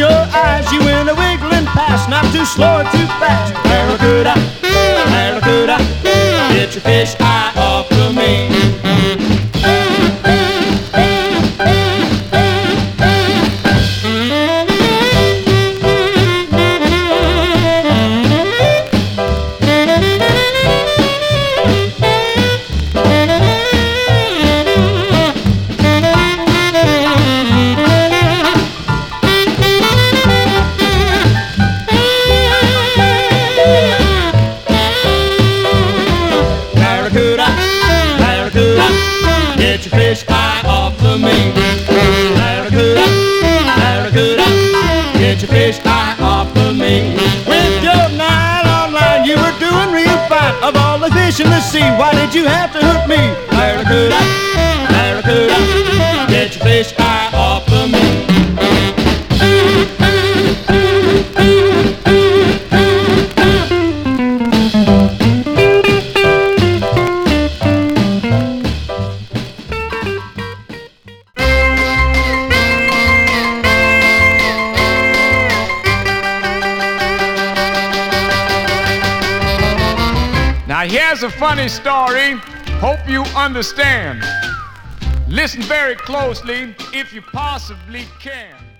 your eyes, you went a wiggling past, not too slow or too fast. Barracuda, barracuda, get your fish eye off of me. Get your fish eye off of me. Barracuda, barracuda, get your fish eye off of me. With your nylon line you were doing real fine. Of all the fish in the sea, why did you have to hook me? Barracuda, barracuda, get your fish eye off of me. Now here's a funny story, hope you understand. Listen very closely if you possibly can.